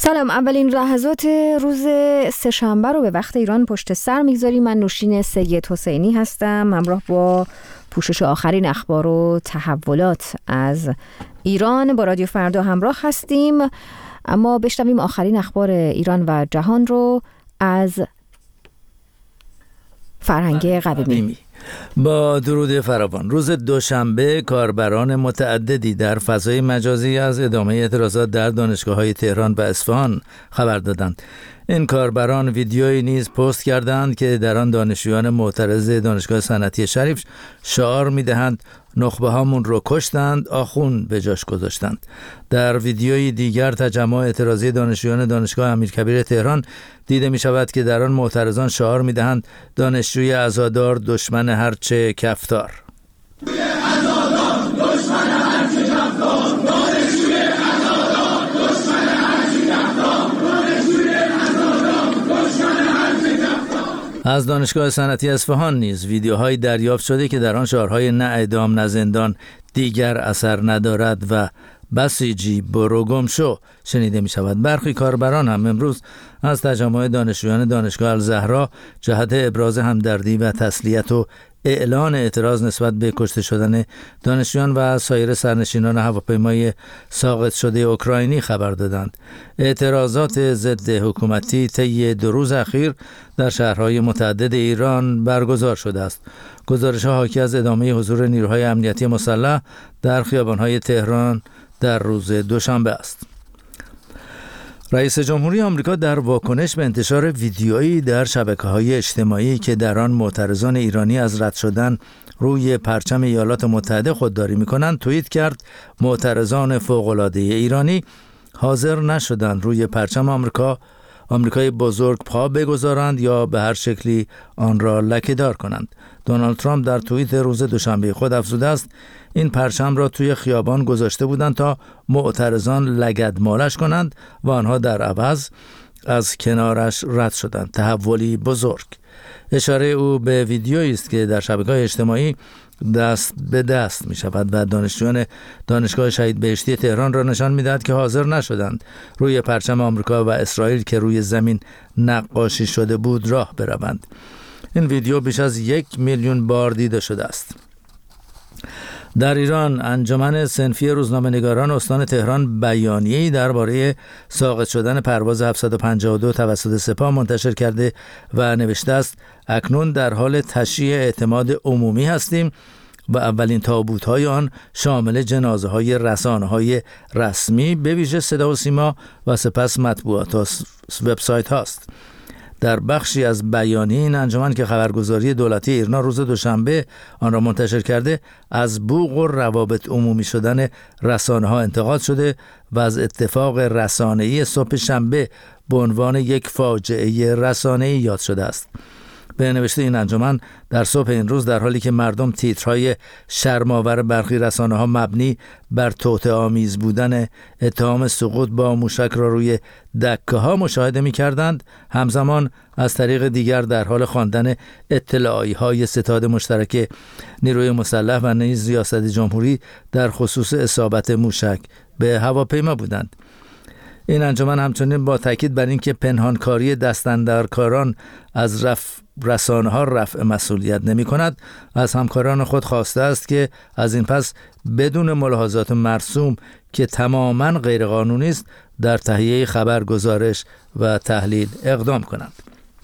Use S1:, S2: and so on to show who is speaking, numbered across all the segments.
S1: سلام. اولین لحظات روز سه‌شنبه رو به وقت ایران پشت سر میگذاریم. من نوشین سید حسینی هستم، همراه با پوشش آخرین اخبار و تحولات از ایران با رادیو فردا همراه هستیم. اما بشنویم آخرین اخبار ایران و جهان رو از فرهنگ قویمی.
S2: با درود فراوان. روز دوشنبه کاربران متعددی در فضای مجازی از ادامه اعتراضات در دانشگاه‌های تهران و اصفهان خبر دادند. این کاربران ویدیویی نیز پست کردند که در آن دانشجویان معترض دانشگاه صنعتی شریف شعار می‌دهند نخبه هامون رو کشتند، آخون به جاش گذاشتند. در ویدیویی دیگر تجمع اعتراضی دانشجویان دانشگاه امیرکبیر تهران دیده می شود که در آن معترضان شعار می دهند دانشجوی عزادار دشمن هرچه کفتار. از دانشگاه صنعتی اصفهان نیز ویدیوهایی دریافت شده که در آن شعارهای نه اعدام نه زندان، دیگر اثر ندارد و بسیجی برو گم شو شنیده می شود. برخی کاربران هم امروز از تجمع دانشجویان دانشگاه الزهرا جهت ابراز همدردی و تسلیت و اعلان اعتراض نسبت به کشته شدن دانشجویان و سایر سرنشینان هواپیمای ساقط شده اوکراینی خبر دادند. اعتراضات ضد حکومتی طی 2 روز اخیر در شهرهای متعدد ایران برگزار شده است. گزارش‌ها حاکی از ادامه حضور نیروهای امنیتی مسلح در خیابان‌های تهران در روز دوشنبه است. رئیس جمهوری آمریکا در واکنش به انتشار ویدیویی در شبکه‌های اجتماعی که در آن معترضان ایرانی از رد شدن روی پرچم ایالات متحده خودداری می‌کنند توییت کرد معترضان فوق‌العاده ایرانی حاضر نشدند روی پرچم آمریکای بزرگ پا بگذارند یا به هر شکلی آن را لکه‌دار کنند. دونالد ترامپ در توییت روز دوشنبه خود افزوده است این پرچم را توی خیابان گذاشته بودند تا معترضان لگدمالش کنند و آنها در عوض از کنارش رد شدند. تحولی بزرگ. اشاره او به ویدیویی است که در شبکه‌های اجتماعی دست به دست می شود و دانشجویان دانشگاه شهید بهشتی تهران را نشان می دهد که حاضر نشدند روی پرچم آمریکا و اسرائیل که روی زمین نقاشی شده بود راه بروند. این ویدیو بیش از 1 میلیون بار دیده شده است. در ایران انجمن صنفی روزنامه‌نگاران استان تهران بیانیه‌ای درباره ساقط شدن پرواز 752 توسط سپاه منتشر کرده و نوشته است اکنون در حال تشییع اعتماد عمومی هستیم و اولین تابوت‌های آن شامل جنازه‌های رسانه‌های رسمی به ویژه صدا و سیما و سپس مطبوعات و وبسایت هاست. در بخشی از بیانیه این انجمن که خبرگزاری دولتی ایرنا روز دوشنبه آن را منتشر کرده از بوق و روابط عمومی شدن رسانه‌ها انتقاد شده و از اتفاق رسانه‌ای صبح شنبه به عنوان یک فاجعه رسانه‌ای یاد شده است. به نوشته این انجمن در صبح این روز در حالی که مردم تیترهای شرم‌آور برخی رسانه‌ها مبنی بر توطئه‌آمیز بودن اتهام سقوط با موشک را روی دکه‌ها مشاهده می‌کردند، همزمان از طریق دیگر در حال خواندن اطلاعیه‌های ستاد مشترک نیروی مسلح و نیز ریاست جمهوری در خصوص اصابت موشک به هواپیما بودند. این انجمن همچنین با تاکید بر اینکه پنهانکاری دستاندرکاران از رسانه‌ها رفع مسئولیت نمی‌کند، از همکاران خود خواسته است که از این پس بدون ملاحظات مرسوم که تماماً غیرقانونی است در تهیه خبر، گزارش و تحلیل اقدام کنند.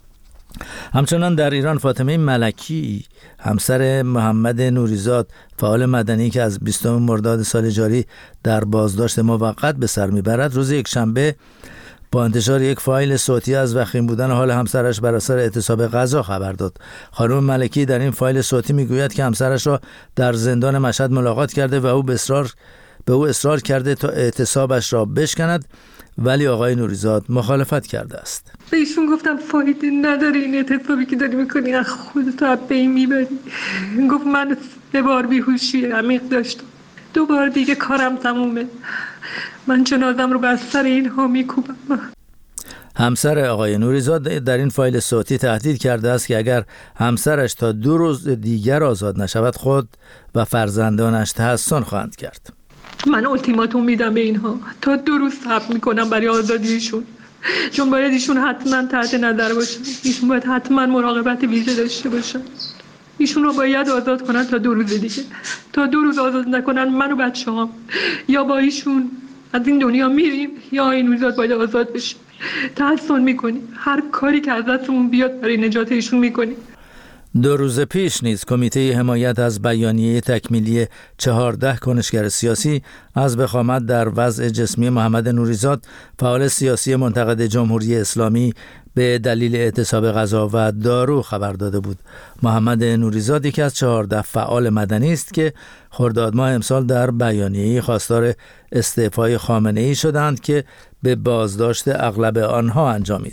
S2: همچنان در ایران فاطمه ملکی همسر محمد نوریزاد فعال مدنی که از 20 مرداد سال جاری در بازداشت موقت به سر میبرد روز یکشنبه با انتشار یک فایل صوتی از وخیم بودن حال همسرش بر اثر اعتصاب غذا خبر داد. خانم ملکی در این فایل صوتی میگوید که همسرش را در زندان مشهد ملاقات کرده و او به او اصرار کرده تا اعتصابش را بشکند، ولی آقای نوریزاد مخالفت کرده است.
S3: به ایشون گفتم فایده نداره این اعتصابی که داری میکنی، از خودت از بین میبری. گفت من 3 بار بیهوشی عمیق داشتم، 2 بار دیگه کارم تمومه، من جنازم رو بر سر اینها میکوبم.
S2: همسر آقای نوریزاد در این فایل صوتی تهدید کرده است که اگر همسرش تا 2 روز دیگر آزاد نشود خود و فرزندانش تحسن خواهند کرد.
S3: من التیماتوم میدم به اینها تا 2 روز صبر میکنم برای آزادیشون، چون باید ایشون حتما تحت نظر باشن، ایشون باید حتما مراقبت ویژه داشته باشن. ایشون رو باید آزاد کنن تا 2 روز دیگه. تا 2 روز آزاد نکنن من و بچه‌هام یا با ایشون از این دنیا میریم یا این روزات باید آزاد بشیم. تحسن میکنیم، هر کاری که ازتون بیاد برای نجات ایشون میکنیم.
S2: 2 روز پیش نیز کمیته حمایت از بیانیه تکمیلی 14 کنشگر سیاسی از وخامت در وضع جسمی محمد نوریزاد، فعال سیاسی منتقد جمهوری اسلامی به دلیل اعتصاب غذا و دارو خبر داده بود. محمد نوریزاد یکی از 14 فعال مدنی است که خرداد ماه امسال در بیانیه‌ای خواستار استعفای خامنه‌ای شدند که به بازداشت اغلب آنها انجامید.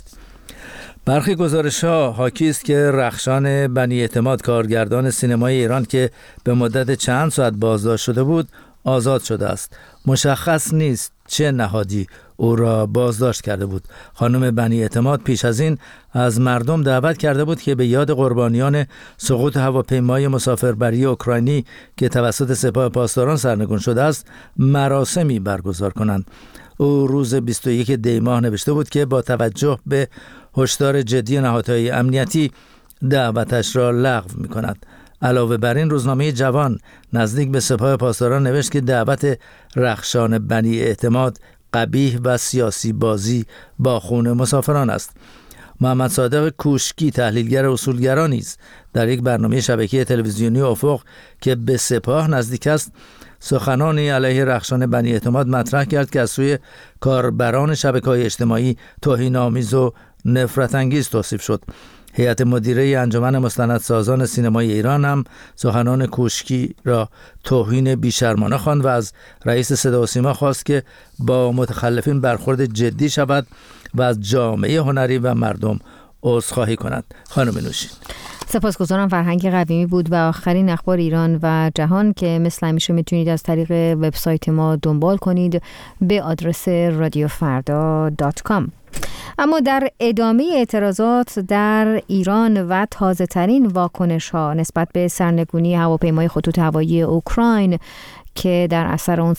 S2: برخی گزارش‌ها حاکی است که رخشان بنی اعتماد، کارگردان سینمای ایران که به مدت چند ساعت بازداشت شده بود، آزاد شده است. مشخص نیست چه نهادی او را بازداشت کرده بود. خانم بنی اعتماد پیش از این از مردم دعوت کرده بود که به یاد قربانیان سقوط هواپیمای مسافربری اوکراینی که توسط سپاه پاسداران سرنگون شده است مراسمی برگزار کنند. او روز 21 دی ماه نوشته بود که با توجه به هشدار جدی نهادهای امنیتی دعوتش را لغو می‌کند. علاوه بر این روزنامه جوان نزدیک به سپاه پاسداران نوشت که دعوت رخشان بنی اعتماد قبیح و سیاسی بازی با خون مسافران است. محمد صادق کوشکی، تحلیلگر اصولگرا نیز در یک برنامه شبکه تلویزیونی افق که به سپاه نزدیک است سخنانی علیه رخشان بنی اعتماد مطرح کرد که از سوی کاربران شبکه‌های اجتماعی توهین‌آمیز و نفرت انگیز توصیف شد. هیئت مدیره انجمن مستندسازان سینمای ایران هم سخنان کوشکی را توهین بیشرمانه خواند و از رئیس صدا و سیما خواست که با متخلفین برخورد جدی شود و از جامعه هنری و مردم عذرخواهی کند. خانم نوشین.
S1: سپاسگزارم. فرهنگ قویمی بود و آخرین اخبار ایران و جهان که مثل همیشه میتونید از طریق وبسایت ما دنبال کنید به آدرس radiofarda.com. اما در ادامه اعتراضات در ایران و تازه ترین واکنش ها نسبت به سرنگونی هواپیمای خطوط هوایی اوکراین که در اثر اون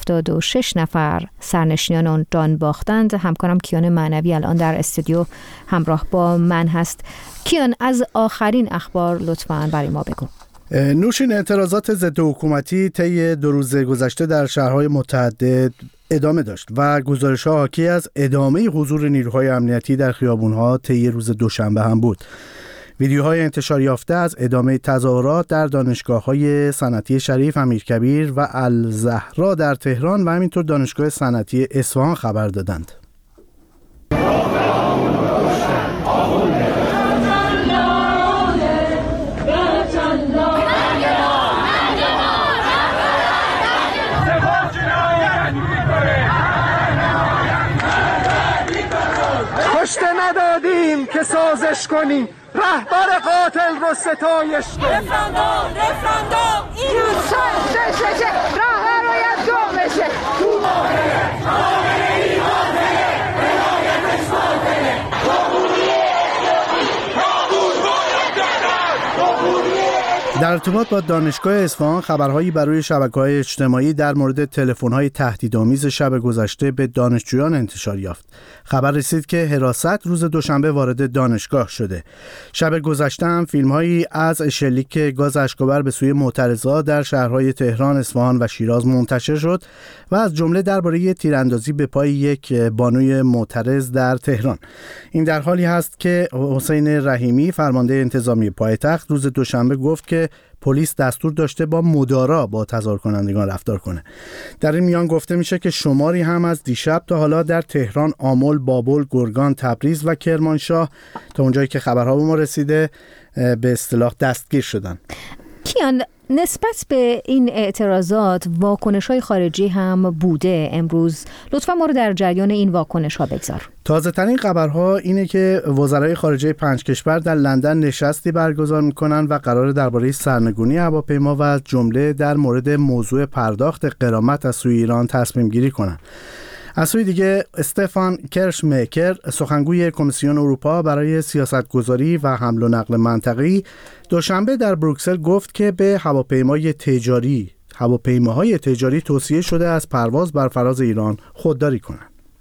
S1: 176 نفر سرنشینان آن جان باختند، همکارم کیان معنوی الان در استودیو همراه با من هست. کیان، از آخرین اخبار لطفاً برای ما بگو.
S4: نوشین، اعتراضات ضد حکومتی طی 2 روز گذشته در شهرهای متعدد ادامه داشت و گزارش‌ها حاکی از ادامه حضور نیروهای امنیتی در خیابون‌ها طی روز دوشنبه هم بود. ویدیوهای انتشار یافته از ادامه تظاهرات در دانشگاه‌های صنعتی شریف، امیرکبیر و الزهرا در تهران و همینطور دانشگاه صنعتی اصفهان خبر دادند.
S5: ندادیم که سازش کنیم، رهبر قاتل رو ستایش کنیم. رفراندوم این روز راه باید جا بشه.
S4: در ارتباط با دانشگاه اصفهان خبرهایی بر روی شبکه‌های اجتماعی در مورد تلفن‌های تهدیدآمیز شب گذشته به دانشجویان انتشار یافت. خبر رسید که حراست روز دوشنبه وارد دانشگاه شده. شب گذشته هم فیلم‌هایی از شلیک گاز اشک‌آور به سوی معترضان در شهرهای تهران، اصفهان و شیراز منتشر شد و از جمله درباره تیراندازی به پای یک بانوی معترض در تهران. این در حالی هست که حسین رحیمی، فرمانده انتظامی پایتخت، روز دوشنبه گفت که پلیس دستور داشته با مدارا با تظاهر کنندگان رفتار کنه. در این میان گفته میشه که شماری هم از دیشب تا حالا در تهران، آمل، بابل، گرگان، تبریز و کرمانشاه تا اونجایی که خبرها به ما رسیده به اصطلاح دستگیر شدن.
S1: کیان، نسبت به این اعتراضات واکنش‌های خارجی هم بوده امروز. لطفاً ما رو در جریان این واکنش‌ها بگذار.
S4: تازه ترین خبرها اینه که وزرای خارجه 5 کشور در لندن نشستی برگزار میکنن و قرار درباره سرنگونی هواپیما و از جمله در مورد موضوع پرداخت غرامت از سوی ایران تصمیم گیری کنن. از سوی دیگه استفان کرشمیکر، سخنگوی کمیسیون اروپا برای سیاستگذاری و حمل و نقل منطقه‌ای، دوشنبه در بروکسل گفت که به هواپیمای تجاری هواپیماهای تجاری توصیه شده از پرواز بر فراز ایران خودداری کنند.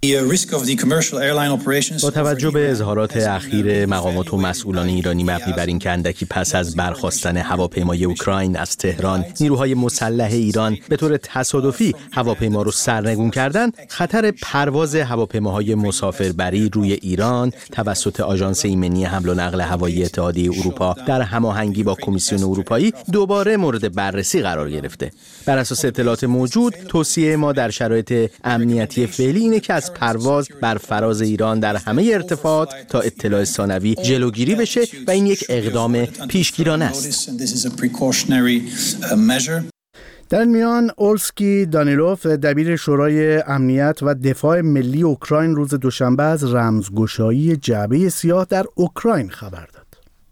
S6: با توجه به اظهارات اخیر مقامات و مسئولان ایرانی مبنی بر این که اندکی پس از برخاستن هواپیمای اوکراین از تهران، نیروهای مسلح ایران به طور تصادفی هواپیما رو سرنگون کردند، خطر پرواز هواپیماهای مسافربری روی ایران توسط آژانس ایمنی حمل و نقل هوایی اتحادیه اروپا در هماهنگی با کمیسیون اروپایی دوباره مورد بررسی قرار گرفته. بر اساس اطلاعات موجود، توصیه ما در شرایط امنیتی فعلی اینه که از پرواز بر فراز ایران در همه ارتفاعات تا اطلاع ثانوی جلوگیری بشه و این یک اقدام پیشگیرانه است.
S4: در این میان اولسکی دانیلوف دبیر شورای امنیت و دفاع ملی اوکراین روز دوشنبه از رمزگشایی جعبه سیاه در اوکراین خبر داد.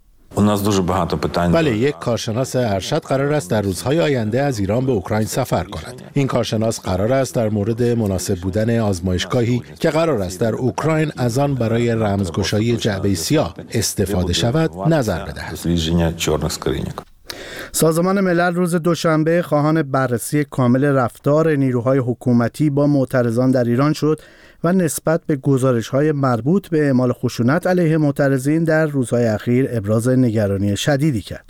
S7: بله، یک کارشناس ارشد قرار است در روزهای آینده از ایران به اوکراین سفر کند. این کارشناس قرار است در مورد مناسب بودن آزمایشگاهی که قرار است در اوکراین از آن برای رمزگشایی جعبه سیاه استفاده شود نظر بدهد.
S4: سازمان ملل روز دوشنبه خواهان بررسی کامل رفتار نیروهای حکومتی با معترضان در ایران شد و نسبت به گزارش‌های مربوط به اعمال خشونت علیه معترضین در روزهای اخیر ابراز نگرانی شدیدی کرد.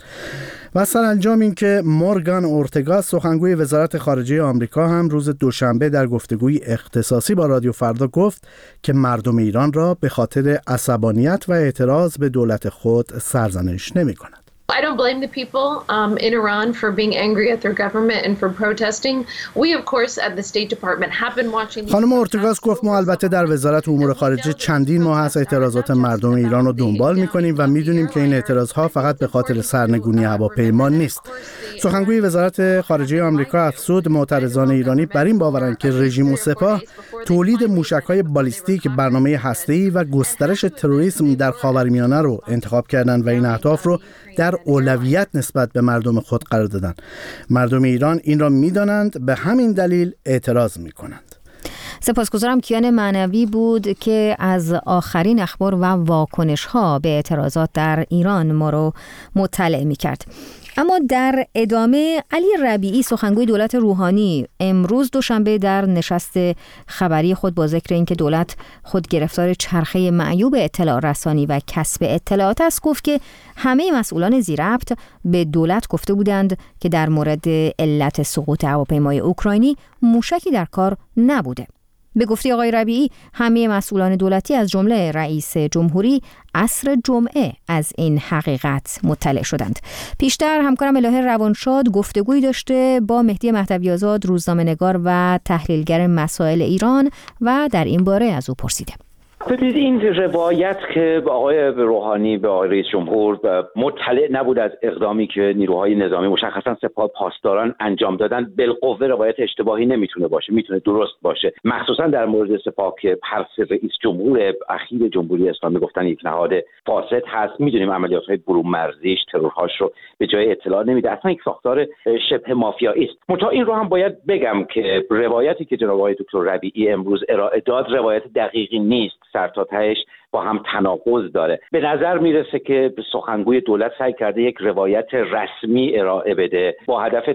S4: و سرانجام این که مورگان اورتگا سخنگوی وزارت خارجه آمریکا هم روز دوشنبه در گفتگوی اختصاصی با رادیو فردا گفت که مردم ایران را به خاطر عصبانیت و اعتراض به دولت خود سرزنش نمی‌کند.
S8: I don't blame the people in Iran for being angry at their government and for protesting. We of course at the State Department have been watching.
S4: خانم اورتگاس گفت ما البته در وزارت امور خارجه چندین ماه از اعتراضات مردم ایران رو دنبال می‌کنیم و می‌دونیم که این اعتراضها فقط به خاطر سرنگونی هواپیما نیست. سخنگوی وزارت خارجه آمریکا افزود معترضان ایرانی بر این باورند که رژیم و سپاه تولید موشک‌های بالیستیک، برنامه هسته‌ای و گسترش تروریسم در خاورمیانه رو انتخاب کردند و این اهداف رو در اولویت نسبت به مردم خود قرار دادند. مردم ایران این را می‌دانند، به همین دلیل اعتراض می‌کنند.
S1: سپاسگزارم. کیان معنوی بود که از آخرین اخبار و واکنش‌ها به اعتراضات در ایران ما رو مطلع می‌کرد. اما در ادامه علی ربیعی سخنگوی دولت روحانی امروز دوشنبه در نشست خبری خود با ذکر اینکه دولت خود گرفتار چرخه معیوب اطلاع رسانی و کسب اطلاعات است گفت که همه مسئولان ذی‌ربط به دولت گفته بودند که در مورد علت سقوط هواپیمای اوکراینی موشکی در کار نبوده. به گفته آقای ربیعی همه مسئولان دولتی از جمله رئیس جمهوری عصر جمعه از این حقیقت مطلع شدند. پیشتر همکارم الهه روانشاد گفتگویی داشته با مهدی مهدوی‌آزاد روزنامه‌نگار و تحلیلگر مسائل ایران و در این باره از او پرسیده.
S9: ببینید این روایت که آقای روحانی به آقای رئیس جمهور مطلع نبود از اقدامی که نیروهای نظامی مشخصا سپاه پاسداران انجام دادن بالقوه روایت اشتباهی نمیتونه باشه، میتونه درست باشه، مخصوصا در مورد سپاه که پرس رئیس جمهور اخیر جمهوری اسلامی گفتن یک نهاد فاسد هست. میدونیم عملیات‌های برومرزیش، ترورهاش رو به جای اطلاع نمیده، اصلا یک ساختار شبه مافیایی است. منتها این رو هم باید بگم که روایتی که جناب آقای دکتر ربیعی امروز ارائه داد روایت دقیقی نیست، سر تا تهش با هم تناقض داره. به نظر میرسه که سخنگوی دولت سعی کرده یک روایت رسمی ارائه بده با هدف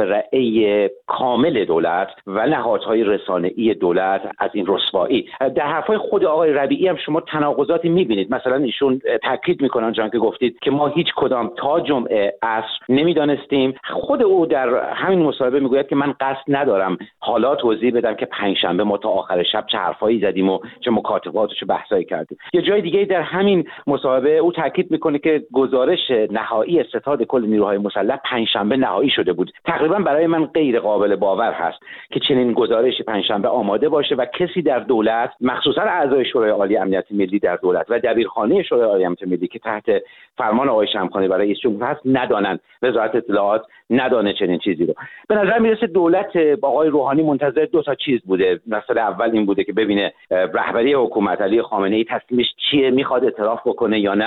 S9: تبرئه کامل دولت و نهادهای رسانه‌ای دولت از این رسوایی. در حرفای خود آقای ربیعی هم شما تناقضاتی میبینید. مثلا ایشون تاکید میکنن چون که گفتید که ما هیچ کدام تا جمعه عصر نمیدانستیم. خود او در همین مصاحبه میگوید که من قصد ندارم حالا توضیح بدم که پنجشنبه ما تا آخر شب چه حرفایی زدیم و چه مکاتبات و چه بحثایی کردیم. یه جای دیگه در همین مصاحبه او تاکید میکنه که گزارش نهایی ستاد کل نیروهای مسلح پنجشنبه نهایی شده بود. تقریبا برای من غیر قابل باور هست که چنین گزارشی پنجشنبه آماده باشه و کسی در دولت، مخصوصا اعضای شورای عالی امنیت ملی در دولت و دبیرخانه شورای عالی امنیت ملی که تحت فرمان آقای شمخانی برای رئیس جمهور هست ندانند، وزارت اطلاعات ندانه چنین چیزی رو. به نظر میرسه دولت با آقای روحانی منتظر دو تا چیز بوده. مسئله اول این بوده که ببینه رهبری حکومت علی خامنه‌ای تصمیمش چیه، میخواد اعتراف بکنه یا نه.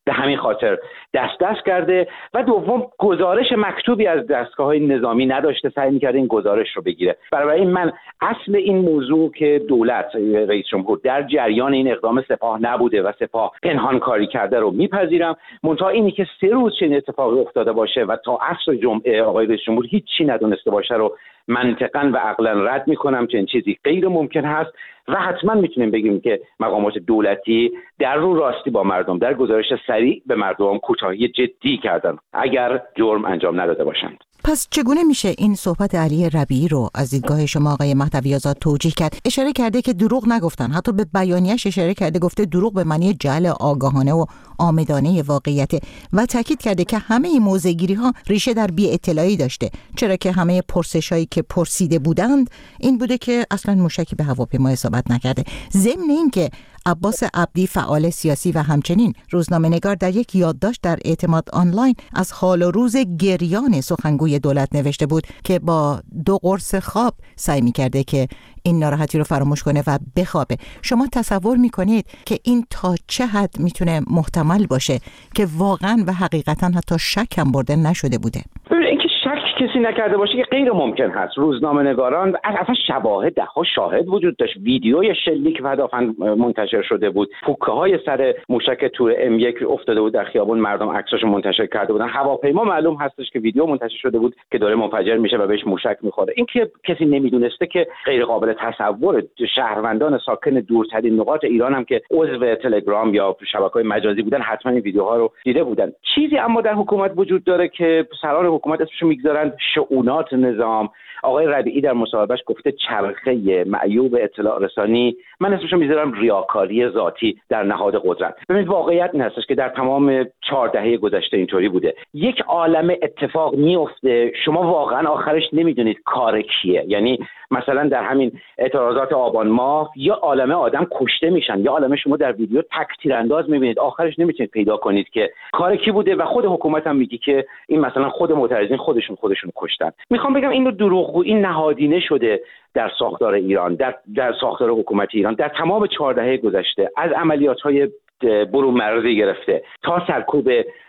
S9: به همین خاطر دست کرده و دوم گزارش مکتوبی از دستگاه‌های نظامی نداشته، سعی می‌کرده این گزارش رو بگیره. برای من اصل این موضوع که دولت رئیس جمهور در جریان این اقدام سپاه نبوده و سپاه پنهان کاری کرده رو میپذیرم. منتها اینی که 3 روز چنین اتفاقی افتاده باشه و تا عصر جمعه آقای رئیس جمهور هیچ چی ندونسته باشه رو منطقاً و عقلاً رد میکنم. چنین چیزی غیر ممکن هست و حتما میتونیم بگیم که مقامات دولتی در رو راستی با مردم در گزارش سریع به مردم کوتاهی جدی کردن اگر جرم انجام نداده باشند.
S10: پس چگونه میشه این صحبت علی ربیعی رو از دیدگاه شما آقای مهدوی آزاد توجیه کرد؟ اشاره کرده که دروغ نگفتن، حتی به بیانیه‌اش اشاره کرده، گفته دروغ به معنی جعل آگاهانه و عامدانه واقعیت و تاکید کرده که همه این موضع‌گیری‌ها ریشه در بی‌اطلاعی داشته، چرا که همه پرسش‌هایی که پرسیده بودند این بوده که اصلا موشکی به هواپیما اصابت نکرده. ضمن اینکه عباس عبدی فعال سیاسی و همچنین روزنامه‌نگار در یک یادداشت در اعتماد آنلاین از حال و روز گریان سخنگوی دولت نوشته بود که با 2 قرص خواب سعی می‌کرده که این ناراحتی رو فراموش کنه و بخوابه. شما تصور می‌کنید که این تا چه حد میتونه محتمل باشه که واقعاً و حقیقتاً حتی شک هم برده نشده بوده؟
S9: اینکه شک کسی نکرده باشه که غیر ممکن هست. روزنامه‌نگاران اصلا شواهد، ده‌ها شاهد وجود داشت. ویدیوی شلیک که پدافند منتشر شده بود، پوکه‌های سر موشک تور M1 افتاده بود در خیابون، مردم عکساشو منتشر کرده بودن. هواپیما معلوم هستش که ویدیو منتشر شده بود که داره منفجر میشه و بهش موشک میخوره. این که کسی نمیدونسته که غیر قابل تصور. شهروندان ساکن دورترین نقاط ایران هم که عضو تلگرام یا شبکه‌های مجازی بودن حتما این ویدیوها رو دیده بودن. چیزی اما در حکومت وجود داره که سران حکومت اسمشو میگذارن شؤونات نظام. آقای ربیعی در مصاحبهش گفته چرخه معیوب اطلاع رسانی، من اسمشو میذارم ریاکاری ذاتی در نهاد قدرت. ببینید واقعیت این هستش که در تمام 4 دهه گذشته اینطوری بوده. یک عالمه اتفاق میفته، شما واقعا آخرش نمیدونید کار کیه. یعنی مثلا در همین اعتراضات آبان ماه یا عالمه آدم کشته میشن، یا عالمه شما در ویدیو تک تیرانداز میبینید، آخرش نمیتونید پیدا کنید که کار کی بوده و خود حکومت هم میگه که این مثلا خود معترضین خودشون کشتن. میخوام بگم این دروغگویی، این نهادینه شده در ساختار ایران، در ساختار حکومت ایران در تمام 4 دهه گذشته، از عملیات‌های برون مرزی گرفته تا سرکوب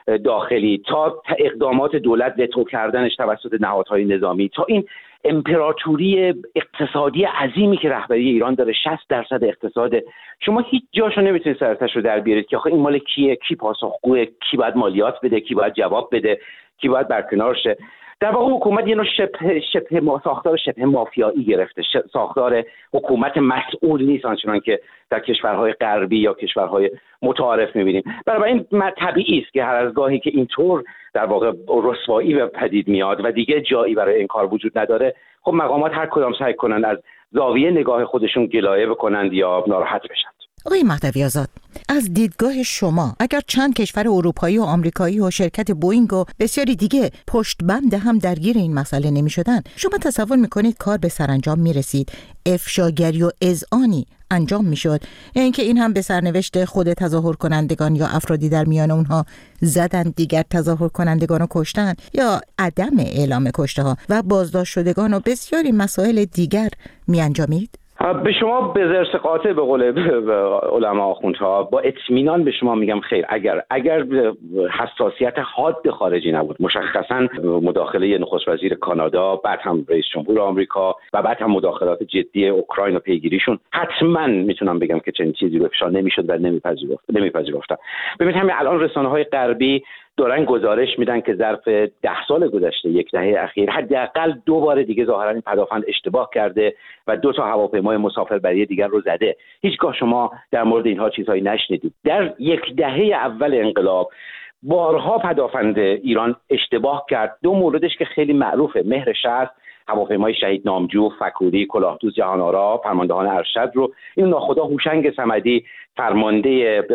S9: داخلی تا اقدامات دولت وتو کردنش توسط نهادهای نظامی تا این امپراتوری اقتصادی عظیمی که رهبری ایران داره، 60% اقتصاد. شما هیچ جاشو نمیتونید سرتش رو در بیارید که آخه این مال کیه، کی پاسخگوه، کی باید مالیات بده، کی باید جواب بده، کی باید برکنار شه. در واقع حکومت یه نوع ساختار شبه مافیایی گرفته، ساختار حکومت مسئول نیست آنچنان که در کشورهای غربی یا کشورهای متعارف می‌بینیم. برای این طبیعی است که هر از گاهی که اینطور در واقع رسوایی به پدید میاد و دیگه جایی برای این کار وجود نداره، خب مقامات هر کدام سعی کنن از زاویه نگاه خودشون گلایه بکنند یا ناراحت بشن.
S10: آقای مهدوی آزاد، از دیدگاه شما اگر چند کشور اروپایی و آمریکایی و شرکت بوئینگ و بسیاری دیگه پشت بند هم درگیر این مسئله نمی شدن، شما تصور میکنید کار به سرانجام می رسید، افشاگری و اذعانی انجام می شد، یا اینکه این هم به سرنوشت خود تظاهر کنندگان یا افرادی در میان اونها زدن دیگر تظاهر کنندگان رو کشتن، یا عدم اعلام کشته ها و بازداشت شدگان و بسیاری مسائل دیگر می انجامید؟
S9: به شما به زرس قاطع به قول علما آخوندها با اطمینان به شما میگم خیر. اگر حساسیت حاد خارجی نبود، مشخصا مداخله نخست وزیر کانادا، بعد هم رئیس جمهور آمریکا و بعد هم مداخلات جدی اوکراین و پیگیریشون، حتما میتونم بگم که چنین چیزی رو افشا نمیشد و نمیپذیرفتن. ببینید همین الان رسانه‌های غربی دارن گزارش میدن که ظرف 10 سال گذشته، 1 دهه اخیر، حداقل 2 بار دیگه ظاهرا این پدافند اشتباه کرده و 2 تا هواپیمای مسافربری دیگر رو زده. هیچگاه شما در مورد اینها چیزهایی نشنیدید. در 1 دهه اول انقلاب بارها پدافند ایران اشتباه کرد. 2 موردش که خیلی معروفه، مهر 60، هواپیمای شهید نامجو، فکوری، کلاهدوز جهان‌آرا، فرماندهان ارشد رو این ناخدا هوشنگ صمدی فرمانده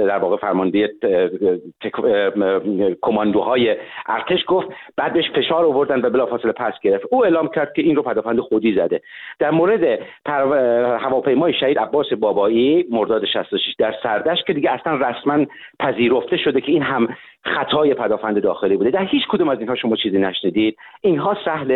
S9: کماندوهای ارتش گفت، بعد بهش فشار آوردن و بلافاصله پس گرفت. او اعلام کرد که این رو پدافند خودی زده. در مورد هواپیمای شهید عباس بابایی مرداد 66 در سردشت که دیگه اصلا رسما پذیرفته شده که این هم خطای پدافند داخلی بوده. در هیچ کدوم از اینها شما چیزی نشنیدید. اینها سهل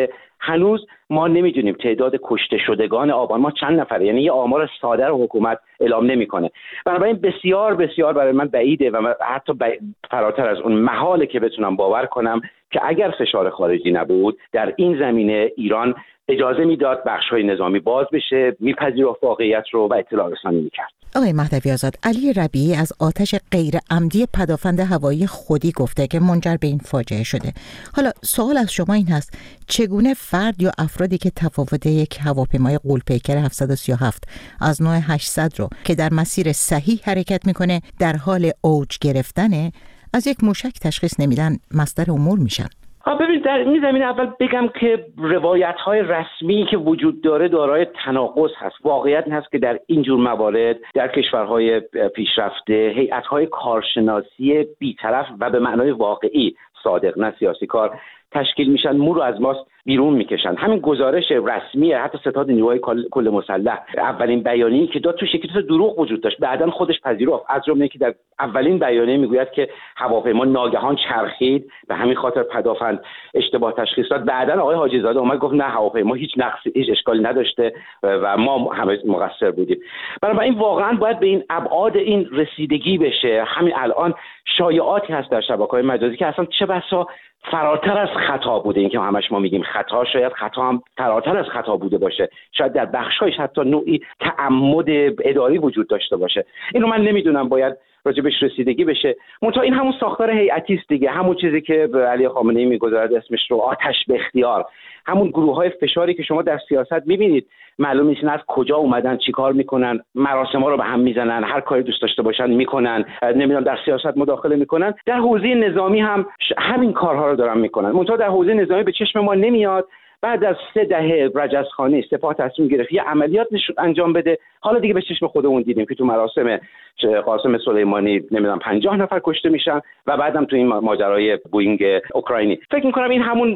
S9: هنوز ما نمیدونیم تعداد کشته شدگان آبان ما چند نفره، یعنی یه آمار ساده رو حکومت اعلام نمیکنه. بنابراین بسیار بسیار برای من بعیده و حتی فراتر از اون محاله که بتونم باور کنم که اگر فشار خارجی نبود در این زمینه ایران اجازه میداد بخش‌های نظامی باز بشه، میپذیرفت واقعیت رو و اطلاع رسانی میکرد.
S10: آقای مهدوی آزاد، علی ربیعی از آتش غیر عمدی پدافند هوایی خودی گفته که منجر به این فاجعه شده. حالا سوال از شما این هست چگونه فرد یا افرادی که تفاوت یک هواپیمای غول‌پیکر 737 از نوع 800 رو که در مسیر صحیح حرکت میکنه در حال اوج گرفتنه از یک موشک تشخیص نمیدن مصدر امور میشن؟
S9: ببینید در این زمینه اول بگم که روایت‌های رسمی که وجود داره دارای تناقض هست. واقعیت هست که در این جور موارد در کشورهای پیشرفته هیئت‌های کارشناسی بی‌طرف و به معنای واقعی صادق نه سیاسی کار تشکیل میشن، مو رو از ماست بیرون میکشن. همین گزارش رسمی حتی ستاد نیروهای کل مسلح اولین بیانیه‌ای که داد تو شکل دروغ وجود داشت، بعداً خودش پذیرفت. از جمله که در اولین بیانیه میگوید که هواپیما ناگهان چرخید و همین خاطر پدافند اشتباه تشخیص داد. بعداً آقای حاجی زاده اومد گفت نه هواپیما هیچ نقصی هیچ اشکالی نداشته و ما همه مقصر بودیم. بنابراین واقعاً باید به این ابعاد این رسیدگی بشه. همین الان شایعاتی هست در شبکه‌های مجازی که اصلا چه بسا فراتر از خطا بوده. این که همش ما میگیم خطا، شاید خطا هم فراتر از خطا بوده باشه، شاید در بخشایش حتی نوعی تعمد اداری وجود داشته باشه. اینو من نمیدونم، باید راجبش رسیدگی بشه. منتها این همون ساختار هیئتی است دیگه، همون چیزی که علی خامنه‌ای میگذارد اسمش رو آتش به اختیار، همون گروه‌های فشاری که شما در سیاست میبینید معلوم نیست از کجا اومدن، چیکار میکنن، مراسم‌ها رو به هم میزنن، هر کاری دوست داشته باشن میکنن، نمیدونم در سیاست مداخله میکنن. در حوزه نظامی هم همین کارها رو دارن میکنن. منتها در حوزه نظامی به چشم ما نمیاد. بعد از 3 دهه رجزخانی سپاه تصمیم گرفت یه عملیات انجام بده. حالا دیگه به چشم خودمون دیدیم که تو مراسم قاسم سلیمانی نمیدونم 50 نفر کشته میشن و بعدم تو این ماجرای بوئینگ اوکراینی. فکر میکنم این همون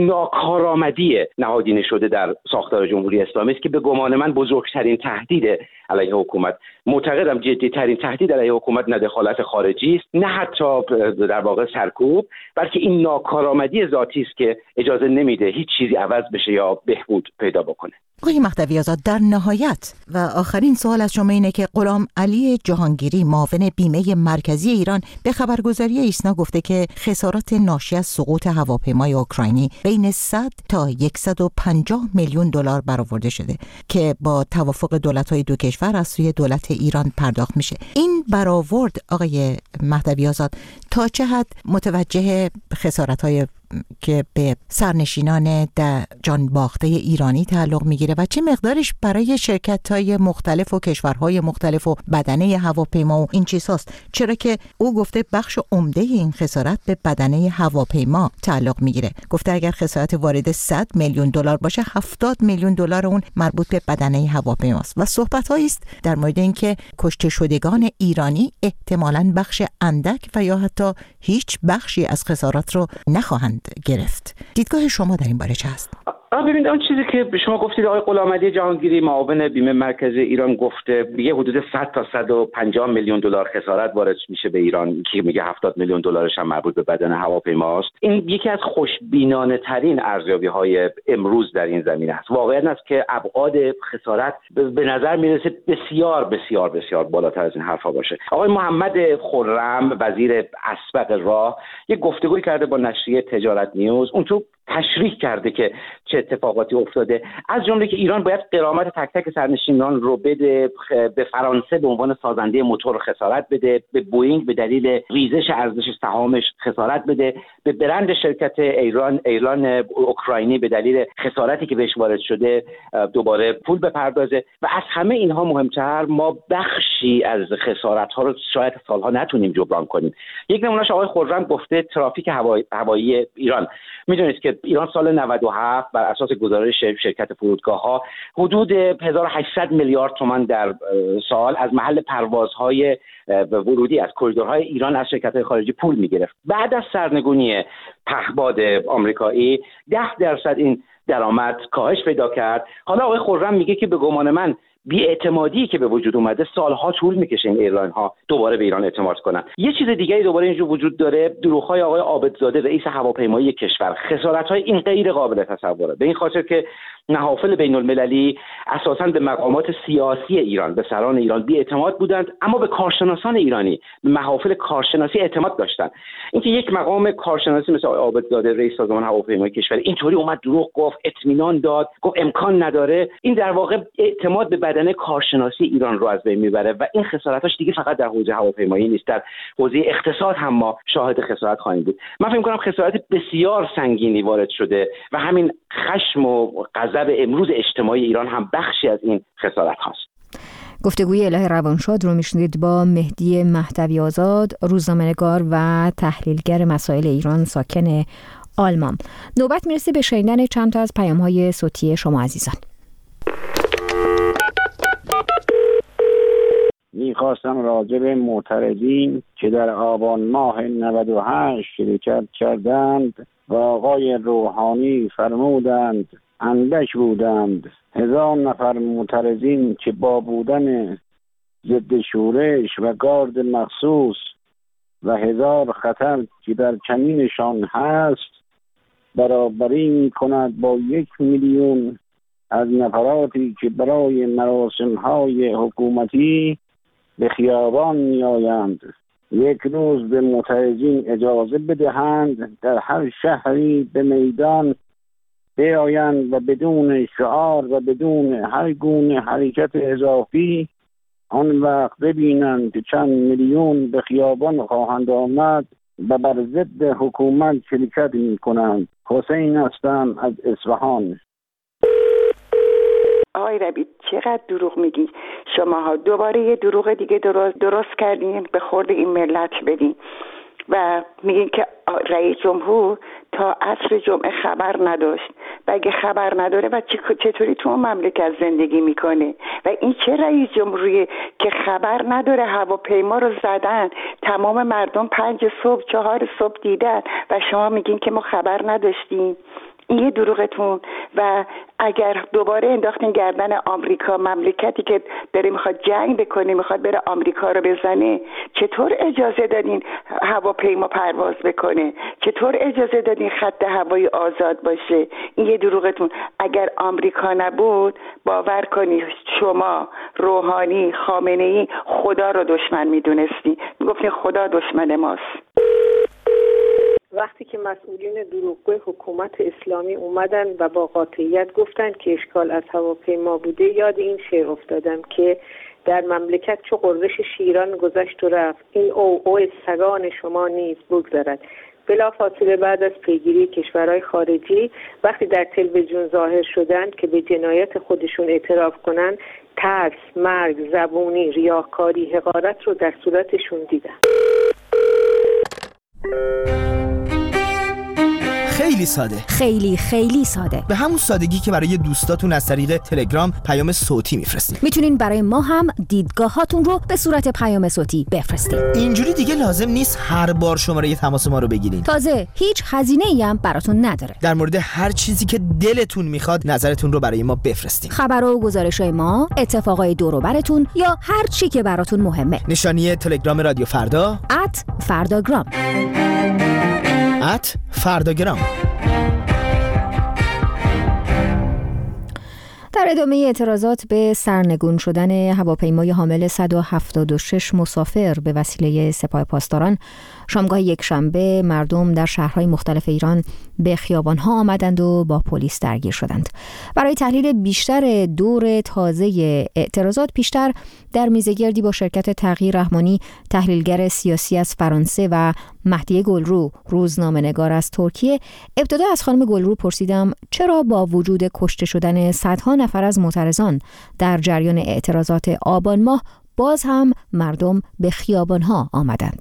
S9: ناکارآمدی نهادینه شده در ساختار جمهوری اسلامی است که به گمان من بزرگترین تهدید علیه حکومت، معتقدم جدی‌ترین تهدید علیه حکومت نه دخالت خارجی است، نه حتی در واقع سرکوب، بلکه این ناکارآمدی ذاتی است که اجازه نمیده هیچ چیزی عوض بشه یا بهبود پیدا بکنه.
S10: آقای مهدوی آزاد، در نهایت و آخرین سوال از شما اینه که غلام علی جهانگیری معاون بیمه مرکزی ایران به خبرگزاری ایسنا گفته که خسارات ناشی از سقوط هواپیمای اوکراینی بین 100 تا 150 میلیون دلار برآورده شده که با توافق دولت‌های دو کشور از سوی دولت ایران پرداخت میشه. این برآورد آقای مهدوی آزاد تا چه حد متوجه خسارت‌های که به سرنشینان در جان باخته ایرانی تعلق میگیره و چه مقدارش برای شرکت‌های مختلف و کشورهای مختلف و بدنه هواپیما و این چیزهاست؟ چرا که او گفته بخش عمده این خسارت به بدنه هواپیما تعلق میگیره. گفته اگر خسارت وارد 100 میلیون دلار باشه 70 میلیون دلار اون مربوط به بدنه هواپیماست و صحبت‌هایی است در مورد اینکه کشته شدگان ایرانی احتمالاً بخش اندک و یا حتی هیچ بخشی از خسارات رو نخواهند گرفت. دیدگاه شما در این باره چه است؟
S9: ببینید اون چیزی که شما گفتید آقای غلام علی جهانگیری معاون بیمه مرکزی ایران گفته میگه حدود 100 تا 150 میلیون دلار خسارت وارد میشه به ایران که میگه 70 میلیون دلارش هم مربوط به بدن هواپیماست. این یکی از خوشبینانه ترین ارزیابی‌های امروز در این زمینه است. واقعیت است که ابعاد خسارت به نظر میرسه بسیار بسیار بسیار بالاتر از این حرفا باشه. آقای محمد خرم وزیر اسبق راه یک گفتگوی کرده با نشریه تجارت نیوز، اون تو تشریح کرده که چه اتفاقاتی افتاده، از جمله که ایران باید غرامت تک تک سرنشینان رو بده، به فرانسه به عنوان سازنده موتور خسارت بده، به بوئینگ به دلیل ریزش ارزش سهامش خسارت بده، به برند شرکت ایران اوکراینی به دلیل خسارتی که بهش وارد شده دوباره پول بپردازه. و از همه اینها مهمتر ما بخشی از خسارت‌ها رو شاید سالها نتونیم جبران کنیم. یک نمونهش آقای خرم گفته ترافیک هوایی ایران. میدونید که ایران سال 97 بر اساس گزارش شرکت فرودگاه‌ها حدود 1800 میلیارد تومان در سال از محل پروازهای ورودی از کریدورهای ایران از شرکت‌های خارجی پول می‌گرفت. بعد از سرنگونی پهباد آمریکایی 10% این درآمد کاهش پیدا کرد. حالا آقای خرم میگه که به گمان من بی‌اعتمادی که به وجود اومده سالها طول میکشه این ایرلاین‌ها دوباره به ایران اعتماد کنن. یه چیز دیگه دوباره اینجا وجود داره، دروغ‌های آقای عابدزاده رئیس هواپیمایی کشور، خسارت‌های این غیر قابل تصوره، به این خاطر که محافل بین‌المللی اساساً به مقامات سیاسی ایران، به سران ایران بی‌اعتماد بودند، اما به کارشناسان ایرانی، به محافل کارشناسی اعتماد داشتند. اینکه یک مقام کارشناسی مثل آقای عابدزاده رئیس سازمان هواپیمایی کشور اینطوری اومد دروغ گفت، اطمینان داد، گفت امکان نداره، این در واقع اعتماد به بدنه کارشناسی ایران رو از بین میبره و این خسارتاش دیگه فقط در حوزه هواپیمایی نیست، در حوزه اقتصاد هم ما شاهد خسارت خواهیم بود. من فکر می‌کنم خسارت بسیار سنگینی وارد شده و همین خشم و غضب امروز اجتماعی ایران هم بخشی از این خسارت هاست.
S1: گفتگوی الهه روانشاد رو میشنید با مهدی مهدوی آزاد، روزنامه‌نگار و تحلیلگر مسائل ایران ساکن آلمان. نوبت میرسه به شنیدن چند تا از پیام‌های صوتی شما عزیزان.
S11: میخواستم راجع به معترضین که در آبان ماه 98 شرکت کردند و آقای روحانی فرمودند اندک بودند 1000 نفر معترضین که با بودن ضد شورش و گارد مخصوص و 1000 خطر که در کمینشان هست برابری می‌کند با 1 میلیون از نفراتی که برای مراسم‌های حکومتی به خیابان می‌آیند. یک روز به معترضین اجازه بدهند در هر شهری به میدان بیایند و بدون شعار و بدون هر گونه حرکت اضافی آن وقت ببینند که چند میلیون به خیابان خواهند آمد و بر ضد حکومت شرکت می‌کنند. حسین هستم از اصفهان.
S12: آقای ربیع چقدر دروغ میگی شماها، دوباره یه دروغ دیگه درست کردین به خورد این ملت بدین و میگین که رئیس جمهور تا عصر جمعه خبر نداشت و اگه خبر نداره و چطوری تو مملکت زندگی میکنه و این چه رئیس جمهوریه که خبر نداره؟ هواپیما رو زدن، تمام مردم 5 صبح 4 صبح دیدن و شما میگین که ما خبر نداشتیم. این یه دروغتون. و اگر دوباره انداختین گردن آمریکا، مملکتی که داره میخواد جنگ بکنه، میخواد بره آمریکا رو بزنه، چطور اجازه دادین هواپیما پرواز بکنه؟ چطور اجازه دادین خط هوایی آزاد باشه؟ این یه دروغتون. اگر آمریکا نبود باور کنی شما روحانی، خامنه‌ای خدا رو دشمن میدونستی، میگفتین خدا دشمن ماست.
S3: وقتی که مسئولین دروغگوی حکومت اسلامی اومدن و با قاطعیت گفتن که اشکال از هواپیما بوده، یاد این شعر افتادم که در مملکت چو قررش شیران گذشت و رفت، این او سگان شما نیز بگذرد. بلافاصله بعد از پیگیری کشورهای خارجی وقتی در تلویزیون ظاهر شدند که به جنایت خودشون اعتراف کنن، ترس، مرگ، زبونی، ریاکاری، حقارت رو در صورتشون دیدن.
S13: خیلی ساده،
S1: خیلی ساده،
S13: به همون سادگی که برای دوستاتون از طریق تلگرام پیام صوتی میفرستین.
S1: میتونین برای ما هم دیدگاهاتون رو به صورت پیام صوتی بفرستین.
S13: اینجوری دیگه لازم نیست هر بار شماره تماس ما رو بگیرین.
S1: تازه هیچ هزینه‌ای هم براتون نداره.
S13: در مورد هر چیزی که دلتون میخواد نظرتون رو برای ما بفرستین.
S1: خبرها و گزارش‌های ما، اتفاقای دور و براتون یا هر چی که براتون مهمه.
S13: نشانی تلگرام رادیو فردا
S1: @فرداگرام.
S13: فرداگرام.
S1: در ادامه اعتراضات به سرنگون شدن هواپیمای حامل 176 مسافر به وسیله سپاه پاسداران، شامگاه یکشنبه مردم در شهرهای مختلف ایران به خیابان‌ها آمدند و با پلیس درگیر شدند. برای تحلیل بیشتر دور تازه اعتراضات، پیشتر در میزگردی با شرکت تقی رحمانی، تحلیلگر سیاسی از فرانسه، و مهدی گلرو، روزنامه‌نگار از ترکیه، ابتدا از خانم گلرو پرسیدم چرا با وجود کشته شدن صدها نفر از معترضان در جریان اعتراضات آبان ماه باز هم مردم به خیابان‌ها آمدند.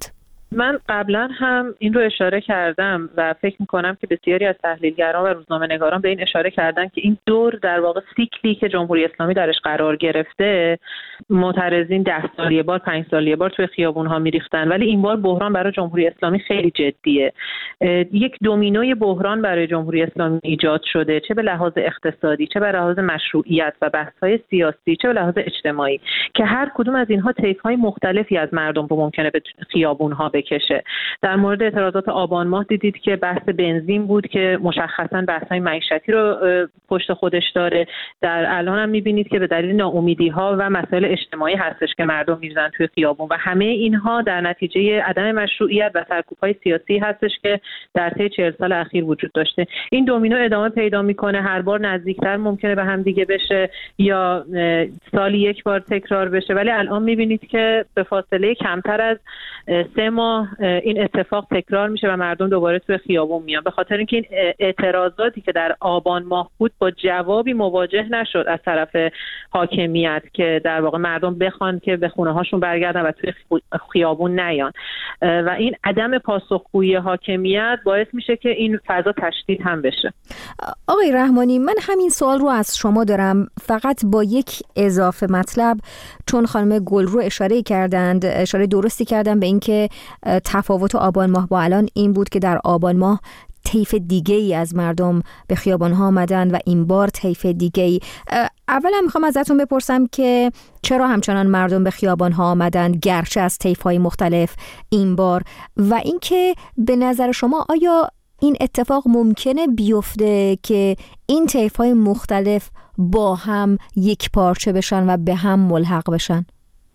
S3: من قبلا هم این رو اشاره کردم و فکر میکنم که بسیاری از تحلیلگران و روزنامه‌نگاران به این اشاره کردن که این دور در واقع سیکلی که جمهوری اسلامی درش قرار گرفته، معترضین 10 سال یه بار 5 سال یه بار توی خیابون‌ها میریختن، ولی این بار بحران برای جمهوری اسلامی خیلی جدیه. یک دومینوی بحران برای جمهوری اسلامی ایجاد شده، چه به لحاظ اقتصادی، چه به لحاظ مشروعیت و بحث‌های سیاسی، چه به لحاظ اجتماعی، که هر کدوم از اینها طیف‌های مختلفی از مردم رو ممکنه به خیابون‌ها بکشه. در مورد اعتراضات آبان ماه دیدید که بحث بنزین بود که مشخصاً بحث‌های معیشتی رو پشت خودش داره. در الان هم می‌بینید که به دلیل ناامیدی‌ها و مسائل اجتماعی هستش که مردم می‌ریزن توی خیابون و همه اینها در نتیجه عدم مشروعیت و سرکوب‌های سیاسی هستش که در طی 40 سال اخیر وجود داشته. این دومینو ادامه پیدا می‌کنه، هر بار نزدیکتر ممکنه به هم دیگه بشه یا سالی یک بار تکرار بشه، ولی الان می‌بینید که به فاصله کمتر از 3 ماه این اتفاق تکرار میشه و مردم دوباره توی خیابون میان، به خاطر اینکه این اعتراضاتی که در آبان ماه بود با جوابی مواجه نشد از طرف حاکمیت که در واقع مردم بخوان که به خونه هاشون برگردن و توی خیابون نیان و این عدم پاسخگویی حاکمیت باعث میشه که این فضا تشدید هم بشه.
S1: آقای رحمانی، من همین سوال رو از شما دارم، فقط با یک اضافه مطلب، چون خانم گلرو اشاره درستی کردن به اینکه تفاوت آبان ماه با الان این بود که در آبان ماه طیف دیگه ای از مردم به خیابان ها آمدن و این بار طیف دیگه ای. اولا میخوام ازتون بپرسم که چرا همچنان مردم به خیابان ها آمدن گرچه از طیف های مختلف این بار، و اینکه به نظر شما آیا این اتفاق ممکنه بیفته که این طیف های مختلف با هم یک پارچه بشن و به هم ملحق بشن؟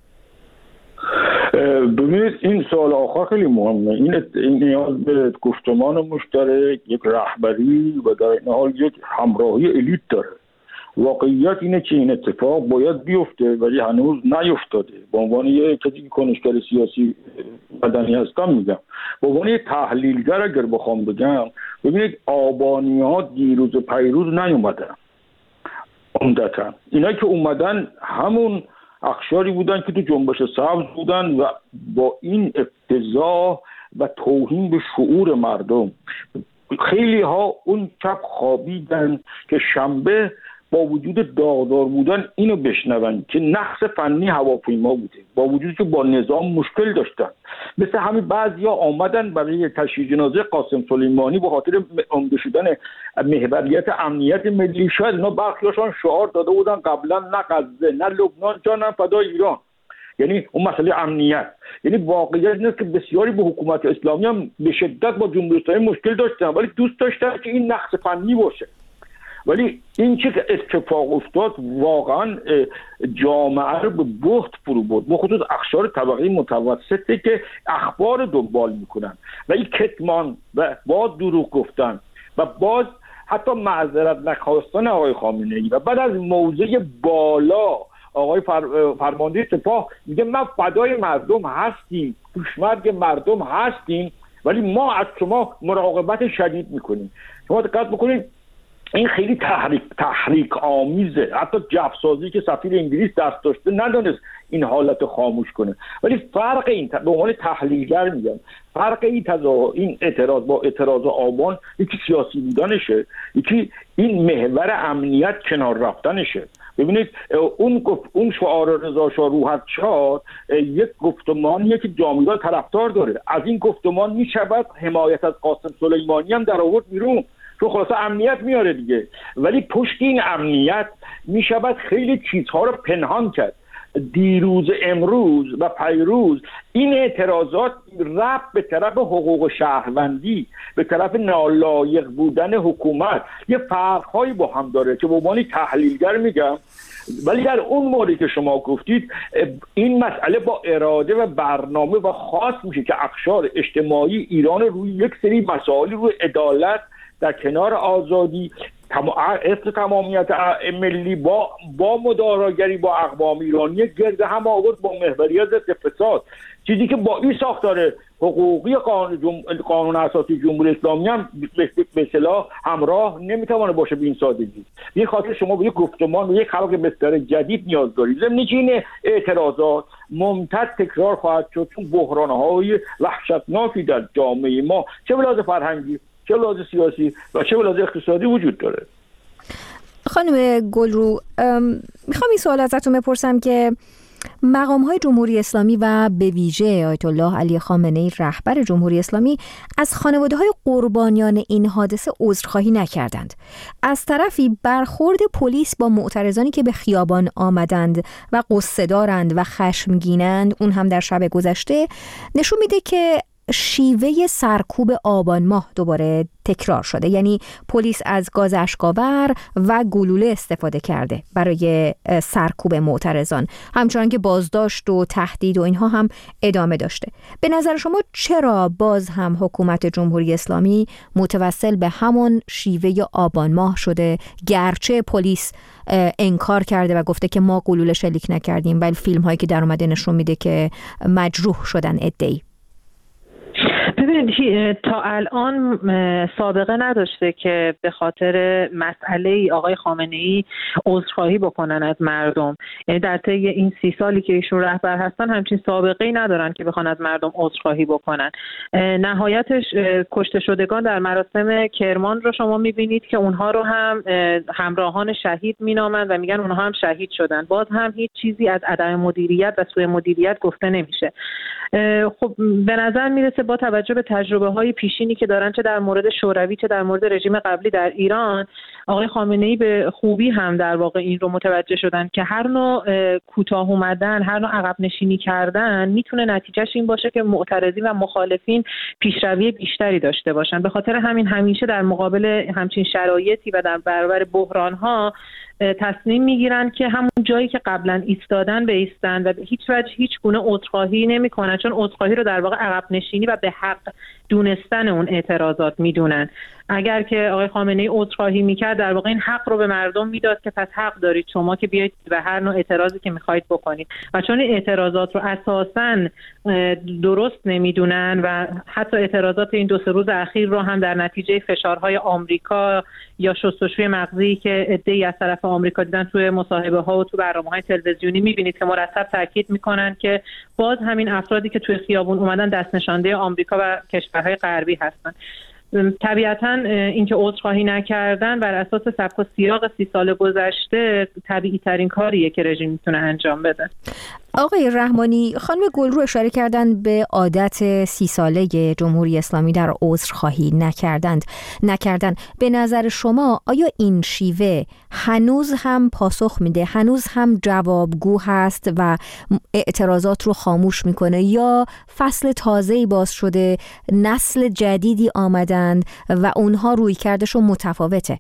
S14: ببینید این سوال آخر خیلی مهمه. این نیاز به گفتمان مشترک، یک رهبری و در این حال یک همراهی الیت داره. واقعیت اینه که این اتفاق باید بیفته ولی هنوز نیفتاده. به عنوان یک کسی که کنشگر سیاسی مدنی هستم میگم، به عنوان یک تحلیلگر اگر بخوام بگم، ببینید آبانی‌ها دیروز و پیروز نیومدن. عمدتاً اینایی که اومدن همون اقشاری بودن که تو جنبش سبز بودن و با این افتضاح و توهین به شعور مردم خیلی ها اون شب خوابیدن که شنبه با وجود داغدار بودن اینو بشنون که نقص فنی هواپیما بوده، با وجودی که با نظام مشکل داشتن. مثل همین بعضیا آمدن برای تشییع جنازه قاسم سلیمانی به خاطر عمده شدن محوریت امنیت ملی. شاید اینا برخیاشان شعار داده بودن قبلا نه غزه نه لبنان جانم فدای ایران، یعنی اون مسئله امنیت. یعنی واقعیت اینه که بسیاری به حکومت اسلامی هم به شدت با جمهوری اسلامی مشکل داشتن ولی دوست داشتن که این نقص فنی باشه. ولی این چه اتفاق افتاد واقعا جامعه رو به بحت فرو برد، به خصوص اقشار طبقه متوسطه که اخبار دنبال میکنن و این کتمان و باز دروغ گفتن و باز حتی معذرت نخواستن آقای خامنه‌ای و بعد از موضع بالا آقای فرمانده سپاه میگه من فدای مردم هستیم، پیشمرگ مردم هستیم ولی ما از شما مراقبت شدید میکنیم. شما دقت بکنید این خیلی تحریک آمیزه. حتی جفسازی که سفیر انگلیس دست داشته ندانست این حالت خاموش کنه. ولی فرق این به عنوان تحلیلگر میگم، فرق این اعتراض با اعتراض آبان یکی سیاسی بودنشه، یکی این محور امنیت کنار رفتنشه. ببینید اون شعار رضا شاه روحت‌شاد یک گفتمانیه که جامعه طرفدار داره. از این گفتمان میشود حمایت از قاسم سلیمانی هم در آورد بیرون، چون خلاصه امنیت میاره دیگه. ولی پشت این امنیت میشود خیلی چیزها رو پنهان کرد. دیروز امروز و پیروز این اعتراضات رفت به طرف حقوق شهروندی، به طرف نالایق بودن حکومت. یه فرق‌هایی با هم داره که به عنوان تحلیلگر میگم. ولی در اون موردی که شما گفتید این مسئله با اراده و برنامه و خاص میشه که اقشار اجتماعی ایران روی یک سری مسائل، روی عدالت در کنار آزادی، اصل تمامیت ملی با مداراگری با اقوام ایرانی گرد هم آورد با محوریت ضد فساد، چیزی که با این ساختار حقوقی قانون اساسی جمهوری اسلامی هم به اصطلاح همراه نمیتونه باشه به این سادگی. این خاطر شما به یک گفتمان و یک خلق بستر جدید نیاز دارید. ضمن اینکه این اعتراضات ممتد تکرار خواهد شد، چون بحران‌های وحشتناکی در جامعه ما چه به لحاظ فرهنگی، چه به لحاظ سیاسی و چه به لحاظ اقتصادی وجود داره.
S1: خانم گلرو، میخوام این سوال ازتون بپرسم که مقام‌های جمهوری اسلامی و به ویژه آیت الله علی خامنه‌ای رهبر جمهوری اسلامی از خانواده‌های قربانیان این حادثه عذرخواهی نکردند. از طرفی برخورد پلیس با معترضانی که به خیابان آمدند و غصه دارند و خشمگینند، اون هم در شب گذشته، نشون میده که شیوه سرکوب آبان ماه دوباره تکرار شده. یعنی پلیس از گاز اشک‌آور و گلوله استفاده کرده برای سرکوب معترضان، همچنان که بازداشت و تهدید و اینها هم ادامه داشته. به نظر شما چرا باز هم حکومت جمهوری اسلامی متوسل به همون شیوه آبان ماه شده، گرچه پلیس انکار کرده و گفته که ما گلوله شلیک نکردیم، ولی فیلم هایی که در اومده نشون میده که مجروح شدن عده‌ای؟
S15: ببینید تا الان سابقه نداشته که به خاطر مسئله آقای خامنه‌ای عذرخواهی بکنن از مردم. یعنی در طی این 30 سالی که ایشون رهبر هستن همچین سابقه‌ای ندارن که بخوان از مردم عذرخواهی بکنن. نهایتش کشته شدگان در مراسم کرمان رو شما می‌بینید که اونها رو هم همراهان شهید مینامند و میگن اونها هم شهید شدن. باز هم هیچ چیزی از عدم مدیریت و سوء مدیریت گفته نمیشه. خب به نظر میرسه با توجه به تجربه‌های پیشینی که دارن، چه در مورد شوروی چه در مورد رژیم قبلی در ایران، آقای خامنه‌ای به خوبی هم در واقع این رو متوجه شدن که هر نوع کوتاه اومدن، هر نوع عقب نشینی کردن میتونه نتیجهش این باشه که معترضین و مخالفین پیشروی بیشتری داشته باشن. به خاطر همین همیشه در مقابل همچین شرایطی و در برابر بحران‌ها تصمیم میگیرن که همون جایی که قبلا ایستادن بایستن و به هیچ وجه هیچ گونه عذرخواهی نمیکنن، چون عذرخواهی رو در واقع عقب نشینی و به حق دونستن اون اعتراضات میدونن. اگر که آقای خامنه‌ای عذرخواهی میکرد در واقع این حق رو به مردم میداد که پس حق دارید شما که بیاید و هر نوع اعتراضی که میخواید بکنید. و چون این اعتراضات رو اساساً درست نمیدونن و حتی اعتراضات این 2-3 روز اخیر رو هم در نتیجه فشارهای آمریکا یا شستشوی مغزی که عده‌ای از طرف آمریکا دیدن توی مصاحبه‌ها و تو برنامه‌های تلویزیونی می‌بینید که مرتب تاکید می‌کنن که باز همین افرادی که توی خیابون اومدن دست نشانده آمریکا و کشورهای غربی هستن. طبیعتاً اینکه عذرخواهی نکردن بر اساس سبک و سیاق 30 سال گذشته طبیعی ترین کاریه که رژیم میتونه انجام بده.
S1: آقای رحمانی، خانم گلرو اشاره کردن به عادت 30 ساله جمهوری اسلامی در عذرخواهی نکردن. به نظر شما آیا این شیوه هنوز هم پاسخ میده، هنوز هم جوابگو هست و اعتراضات رو خاموش میکنه، یا فصل تازه‌ای باز شده، نسل جدیدی آمدند و اونها رویکردشون متفاوته؟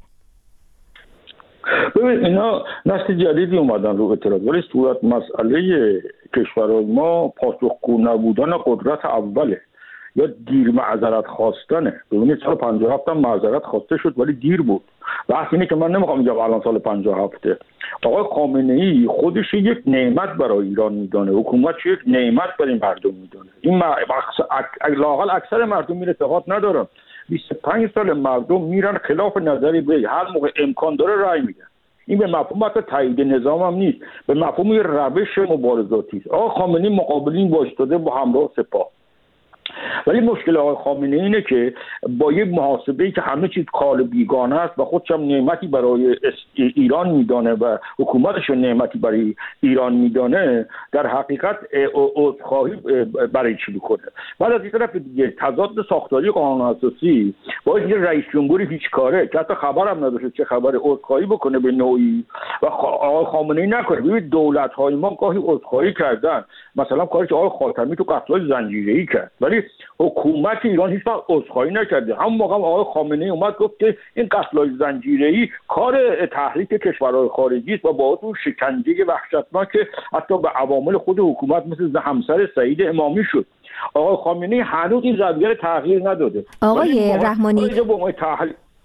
S14: ببین اینا نسل جدیدی اومدن رو اعتراض، ولی صورت مسئله کشورهای ما پاسخگو نبودن قدرت اوله یا دیر معذرت خواستنه. ببینید سال 57 هم معذرت خواسته شد ولی دیر بود. بحث اینه که من نمیخوام بگم الان سال 57 آقای خامنه‌ای خودش یک نعمت برای ایران میدانه، حکومت یک نعمت برای مردم میدانه. این لااقل اکثر مردم این اعتقاد ندارن. 25 سال مردم میرن خلاف نظری به هر موقع امکان داره رأی میدن. این به مفهوم حتی تایید نظام هم نیست، به مفهوم یه روش مبارزاتی است. آقای خامنه‌ای مقابلین وایستاده با همراه سپاه. ولی مشکل آقای خامنه‌ای اینه که با یک محاسبه‌ای که همه چیز کال بیگانه است و خودش هم نعمتی برای ایران میدانه و حکومتش نعمتی برای ایران میدانه، در حقیقت عذرخواهی برای چی بکنه؟ بعد از این طرف دیگه تضاد ساختاری قانون اساسی با اینکه رئیس جمهوری هیچ کاره که حتی خبرم نداشته چه خبر عذرخواهی بکنه به نوعی و آقای خامنه‌ای نکنه. ببینید دولت‌های ما گاهی عذرخواهی کردن، مثلا کاری که آقای خاتمی تو قتل‌های زنجیره‌ای کرد، ولی حکومت ایران هیچ وقت عذرخواهی نکرده. همون موقع آقای خامنه‌ای اومد گفت که این قتل‌های زنجیره‌ای کار تحریک کشورهای خارجی است و با اون شکنجه وحشتناک حتی به عوامل خود حکومت مثل همسر سعید امامی شد. آقای خامنه‌ای هنوز این زاویه تغییر نداده.
S1: آقای رحمانی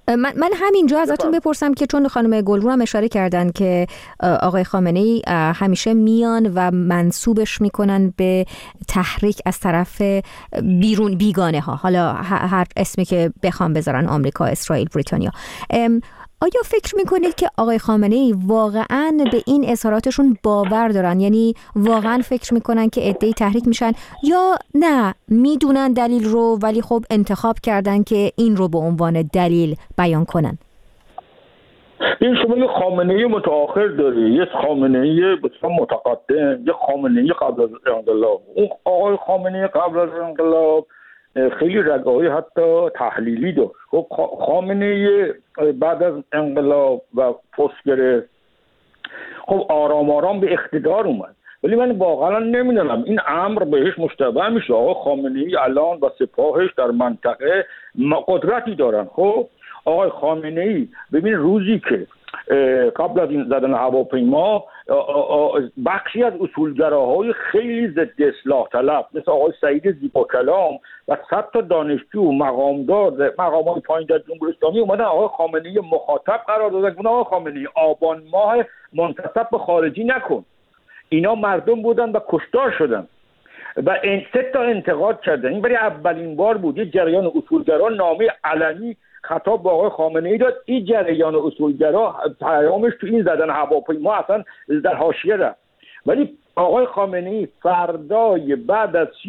S1: من همینجا ازتون بپرسم که چون خانم گلرو هم اشاره کردن که آقای خامنه‌ای همیشه میان و منسوبش میکنن به تحریک از طرف بیرون بیگانه ها، حالا هر اسمی که بخوام بذارن، آمریکا، اسرائیل، بریتانیا. آیا فکر میکنید که آقای خامنه‌ای واقعاً به این اظهاراتشون باور دارن؟ یعنی واقعاً فکر میکنن که عده‌ای تحریک میشن، یا نه میدونن دلیل رو ولی خب انتخاب کردن که این رو به عنوان دلیل بیان کنن؟
S14: این شما یه خامنه‌ای متأخر داری، یه خامنه‌ای بسیار متقدم، یه خامنه‌ای قبل از انقلاب. اون آقای خامنه‌ای قبل از انقلاب خیلی رگه‌های حتی تحلیلی داشت. خب خامنه‌ای بعد از انقلاب و پست گرفت، خب آرام آرام به اقتدار اومد، ولی من واقعا نمیدونم این امر بهش مشتبه میشه. آقای خامنه‌ای الان با سپاهش در منطقه قدرتی دارن. خب آقای خامنه‌ای ببین روزی که قبل از این زدن هواپیما بخشی از اصولگراهای خیلی ضد اصلاح طلب مثل آقای سعید زیباکلام و 100 تا دانشجو و مقامدار مقامات پایین در جمهوری اسلامی اومدن آقای خامنه‌ای مخاطب قرار دادن. آقای خامنه‌ای آبان ماه منتسب به خارجی نکن. اینا مردم بودن و کشتار شدن و 3 تا انتقاد کردن. این برای اولین بار بود یه جریان اصولگرا نامه علنی خطاب با آقای خامنه‌ای داد. این جریان اصولگرا پیامش تو این زدن هواپیما اصلا در حاشیه رفت. ولی آقای خامنه‌ای فردای بعد از